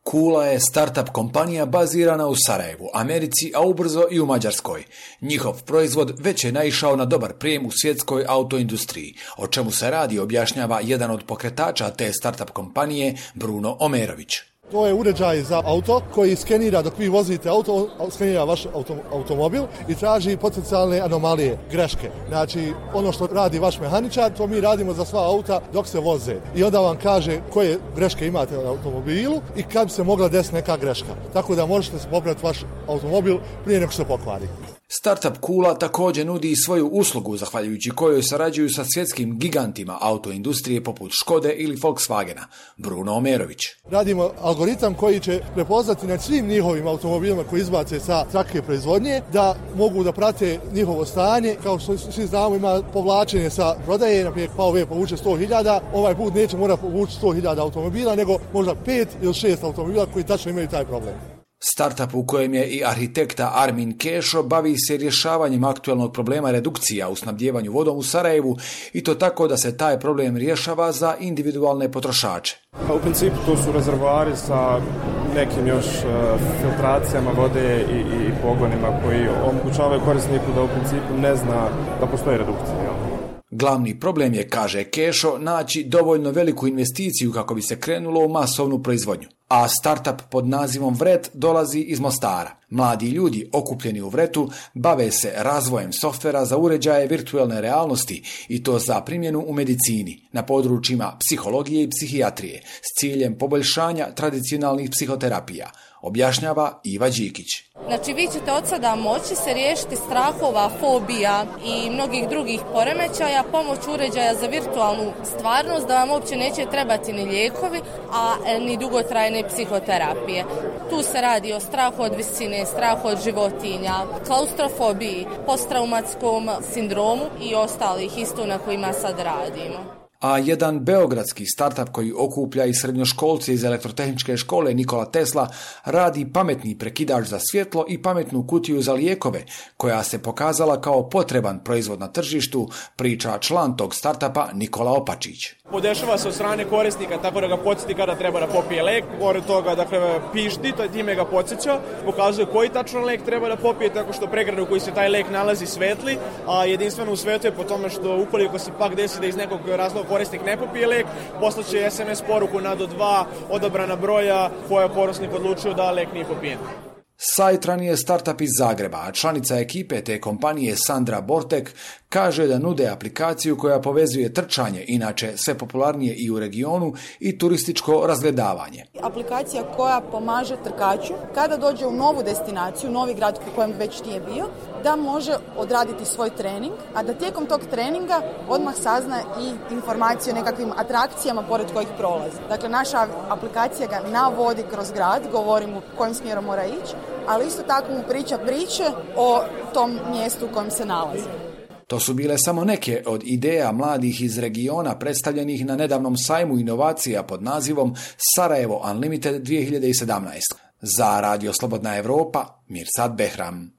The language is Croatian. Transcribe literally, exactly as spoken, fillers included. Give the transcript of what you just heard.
Kula je startup kompanija bazirana u Sarajevu, Americi, a ubrzo i u Mađarskoj. Njihov proizvod već je naišao na dobar prijem u svjetskoj autoindustriji. O čemu se radi objašnjava jedan od pokretača te startup kompanije, Bruno Omerović. To je uređaj za auto koji skenira dok vi vozite auto, skenira vaš auto, automobil i traži potencijalne anomalije, greške. Znači, ono što radi vaš mehaničar, to mi radimo za sva auta dok se voze. I onda vam kaže koje greške imate na automobilu i kad bi se mogla desiti neka greška. Tako da možete popraviti vaš automobil prije nego što se pokvari. Startup Kula također nudi svoju uslugu, zahvaljujući kojoj sarađuju sa svjetskim gigantima autoindustrije poput Škode ili Volkswagena. Bruno Omerović. Radimo algoritam koji će prepoznati na svim njihovim automobilima koji izbace sa trake proizvodnje, da mogu da prate njihovo stanje. Kao što svi znamo, ima povlačenje sa prodaje, naprijed P A O povuče sto hiljada, ovaj put neće mora povući sto hiljada automobila, nego možda pet ili šest automobila koji tačno imaju taj problem. Startup u kojem je i arhitekta Armin Kešo bavi se rješavanjem aktualnog problema redukcija u snabdijevanju vodom u Sarajevu i to tako da se taj problem rješava za individualne potrošače. U principu to su rezervoari sa nekim još filtracijama vode i, i pogonima koji omogućavaju korisniku da u principu ne zna da postoji redukcija. Glavni problem je, kaže Kešo, naći dovoljno veliku investiciju kako bi se krenulo u masovnu proizvodnju. A startup pod nazivom Vret dolazi iz Mostara. Mladi ljudi okupljeni u Vretu bave se razvojem softvera za uređaje virtualne realnosti i to za primjenu u medicini, na područjima psihologije i psihijatrije, s ciljem poboljšanja tradicionalnih psihoterapija, objašnjava Iva Đikić. Znači, vi ćete od sada moći se riješiti strahova, fobija i mnogih drugih poremećaja pomoću uređaja za virtualnu stvarnost, da vam uopće neće trebati ni lijekovi, a ni dugotrajne psihoterapije. Tu se radi o strahu od visine, strahu od životinja, klaustrofobiji, posttraumatskom sindromu i ostalih isto na kojima sad radimo. A jedan beogradski startup koji okuplja i srednjoškolce iz elektrotehničke škole Nikola Tesla radi pametni prekidač za svjetlo i pametnu kutiju za lijekove, koja se pokazala kao potreban proizvod na tržištu, priča član tog startupa Nikola Opačić. Podešava se od strane korisnika tako da ga podsjeti kada treba da popije lek. Pored toga, dakle, pišti, time ga podsjeća, pokazuje koji tačno lek treba da popije, tako što pregradu u koji se taj lek nalazi svetli, a jedinstveno u svetu je po tome što ukoliko se pak desi da iz nekog razloga korisnik ne popije lek, poslaće es em es poruku na do dva odabrana broja koja je korisnik odlučio da lek nije popijen. Sajtran je startup iz Zagreba, a članica ekipe te kompanije Sandra Bortek kaže da nude aplikaciju koja povezuje trčanje, inače sve popularnije i u regionu, i turističko razgledavanje. Aplikacija koja pomaže trkaču kada dođe u novu destinaciju, novi grad u kojem već nije bio, da može odraditi svoj trening, a da tijekom tog treninga odmah sazna i informacije o nekakvim atrakcijama pored kojih prolazi. Dakle, naša aplikacija ga navodi kroz grad, govori mu kojim smjerom mora ići, ali isto tako mu priča priče o tom mjestu u kojem se nalazi. To su bile samo neke od ideja mladih iz regiona predstavljenih na nedavnom sajmu inovacija pod nazivom Sarajevo Unlimited dvije hiljade sedamnaest. Za Radio Slobodna Evropa, Mirsad Behram.